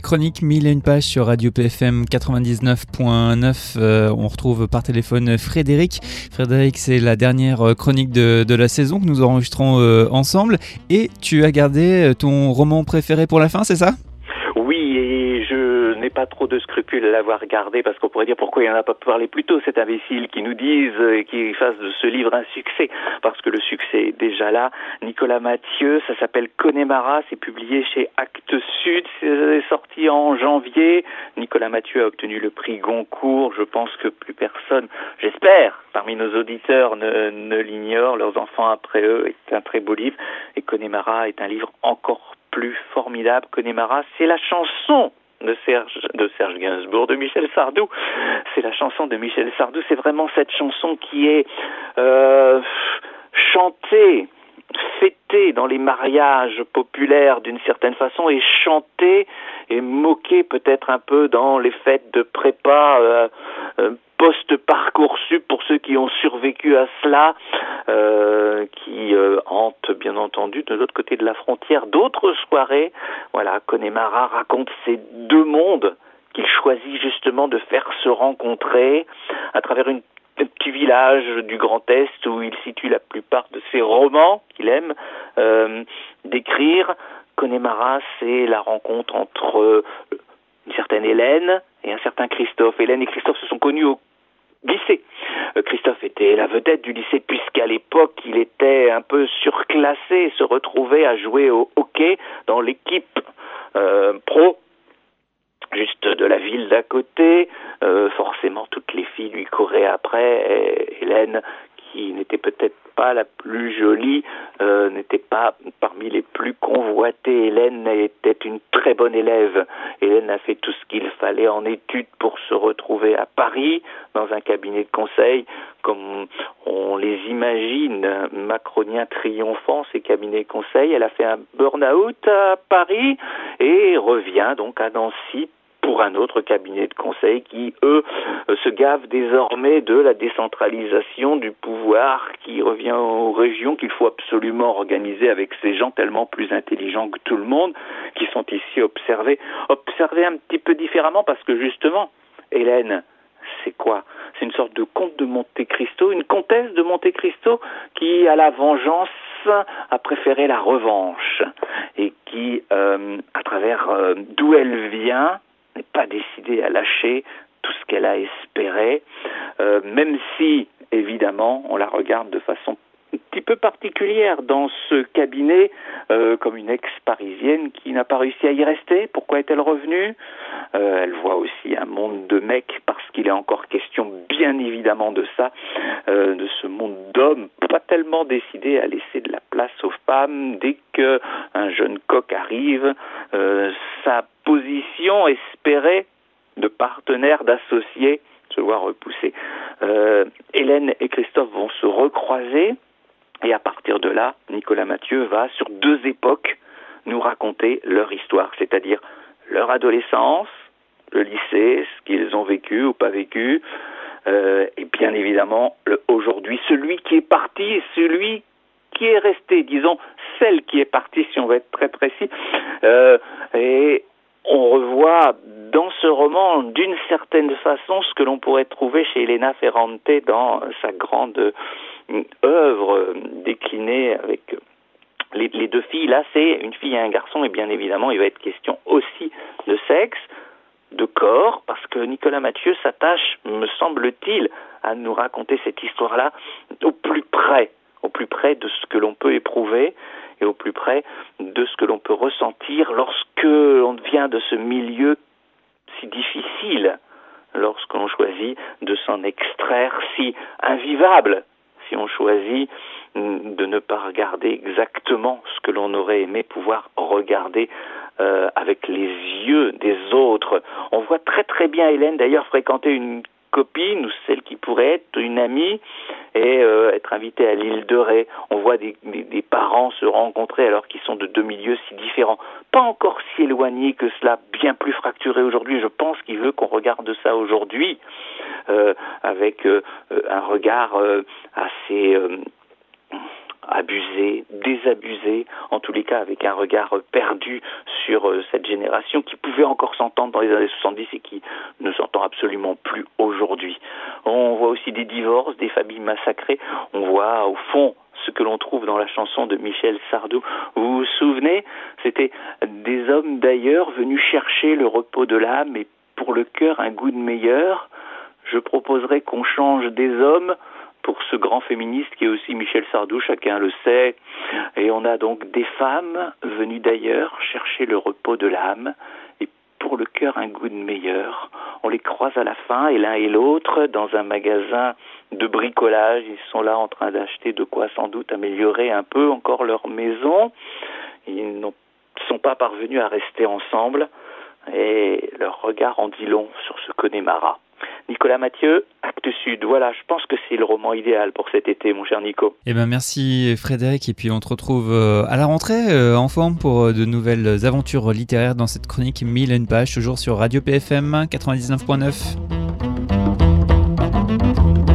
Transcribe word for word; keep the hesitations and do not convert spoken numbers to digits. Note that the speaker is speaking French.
chronique mille et une pages sur Radio P F M quatre-vingt-dix-neuf point neuf. Euh, on retrouve par téléphone Frédéric. Frédéric, c'est la dernière chronique de, de la saison que nous enregistrons euh, ensemble. Et tu as gardé ton roman préféré pour la fin, c'est ça ? Oui, et je n'ai pas trop de scrupules à l'avoir gardé parce qu'on pourrait dire pourquoi il n'en a pas parlé plus tôt, cet imbécile qui nous dise et qui fasse de ce livre un succès, parce que le succès est déjà là. Nicolas Mathieu, ça s'appelle Connemara, c'est publié chez Actes Sud, c'est sorti en janvier. Nicolas Mathieu a obtenu le prix Goncourt, je pense que plus personne, j'espère, parmi nos auditeurs ne, ne l'ignore. Leurs enfants après eux est un très beau livre, et Connemara est un livre encore plus formidable. Connemara, c'est la chanson de Serge, de Serge Gainsbourg, de Michel Sardou. C'est la chanson de Michel Sardou. C'est vraiment cette chanson qui est euh, chantée, fêtée dans les mariages populaires d'une certaine façon, et chantée et moquée peut-être un peu dans les fêtes de prépa euh, euh, post-Parcoursup pour ceux qui ont survécu à cela, euh, qui euh, hantent bien entendu de l'autre côté de la frontière d'autres soirées. Voilà, Connemara raconte ces deux mondes qu'il choisit justement de faire se rencontrer à travers une un petit village du Grand Est où il situe la plupart de ses romans qu'il aime euh, décrire. Connemara, c'est la rencontre entre une certaine Hélène et un certain Christophe. Hélène et Christophe se sont connus au lycée. Euh, Christophe était la vedette du lycée puisqu'à l'époque il était un peu surclassé et se retrouvait à jouer au hockey dans l'équipe euh, pro juste de la ville d'à côté. Euh, forcément toutes les filles lui couraient après, et Hélène, qui n'était peut-être pas la plus jolie, euh, n'était pas parmi les plus convoitées. Hélène était une très bonne élève. Hélène a fait tout ce qu'il fallait en études pour se retrouver à Paris, dans un cabinet de conseil, comme on les imagine, macroniens triomphants, ces cabinets de conseil. Elle a fait un burn-out à Paris et revient donc à Nancy pour un autre cabinet de conseil qui, eux, se gavent désormais de la décentralisation du pouvoir qui revient aux régions, qu'il faut absolument organiser avec ces gens tellement plus intelligents que tout le monde, qui sont ici observés, observés un petit peu différemment, parce que justement, Hélène, c'est quoi ? C'est une sorte de comte de Monte Cristo, une comtesse de Monte Cristo qui, à la vengeance, a préféré la revanche et qui, euh, à travers euh, d'où elle vient, n'est pas décidée à lâcher tout ce qu'elle a espéré, euh, même si, évidemment, on la regarde de façon un petit peu particulière dans ce cabinet, euh, comme une ex-parisienne qui n'a pas réussi à y rester. Pourquoi est-elle revenue ? euh, Elle voit aussi un monde de mecs, parce qu'il est encore question, bien évidemment, de ça, euh, de ce monde d'hommes, pas tellement décidé à laisser de la place aux femmes. Dès qu'un jeune coq arrive, euh, sa position espérée de partenaire, d'associé, se voit repoussée. Euh, Hélène et Christophe vont se recroiser, et à partir de là, Nicolas Mathieu va, sur deux époques, nous raconter leur histoire, c'est-à-dire leur adolescence, le lycée, ce qu'ils ont vécu ou pas vécu, euh, et bien évidemment, le aujourd'hui, celui qui est parti, celui qui est resté, disons, celle qui est partie, si on veut être très précis, euh, et on revoit dans ce roman, d'une certaine façon, ce que l'on pourrait trouver chez Elena Ferrante dans sa grande œuvre déclinée avec les, les deux filles. Là, c'est une fille et un garçon, et bien évidemment, il va être question aussi de sexe, de corps, parce que Nicolas Mathieu s'attache, me semble-t-il, à nous raconter cette histoire-là au plus près, au plus près de ce que l'on peut éprouver, et au plus près de ce que l'on peut ressentir lorsque l'on vient de ce milieu si difficile, lorsque l'on choisit de s'en extraire, si invivable, si on choisit de ne pas regarder exactement ce que l'on aurait aimé pouvoir regarder euh, avec les yeux des autres. On voit très très bien Hélène d'ailleurs fréquenter une copine ou celle qui pourrait être une amie et euh, être invitée à l'île de Ré. On voit des, des, des parents se rencontrer alors qu'ils sont de deux milieux si différents, pas encore si éloignés que cela, bien plus fracturés aujourd'hui. Je pense qu'il veut qu'on regarde ça aujourd'hui euh, avec euh, un regard euh, assez euh, abusé, désabusé, en tous les cas avec un regard perdu sur euh, cette génération qui pouvait encore s'entendre dans les années soixante-dix et qui ne s'entend absolument plus aujourd'hui. On voit aussi des divorces, des familles massacrées. On voit au fond ce que l'on trouve dans la chanson de Michel Sardou. Vous vous souvenez, c'était des hommes d'ailleurs venus chercher le repos de l'âme et pour le cœur un goût de meilleur. Je proposerais qu'on change des hommes pour ce grand féministe qui est aussi Michel Sardou, chacun le sait. Et on a donc des femmes venues d'ailleurs chercher le repos de l'âme et pour le cœur un goût de meilleur. On les croise à la fin et l'un et l'autre dans un magasin de bricolage. Ils sont là en train d'acheter de quoi sans doute améliorer un peu encore leur maison. Ils ne sont pas parvenus à rester ensemble et leur regard en dit long sur ce Connemara. Nicolas Mathieu, Actes Sud. Voilà, je pense que c'est le roman idéal pour cet été, mon cher Nico. Eh ben merci Frédéric, et puis on te retrouve à la rentrée euh, en forme pour de nouvelles aventures littéraires dans cette chronique mille et une pages, toujours sur Radio P F M quatre-vingt-dix-neuf point neuf.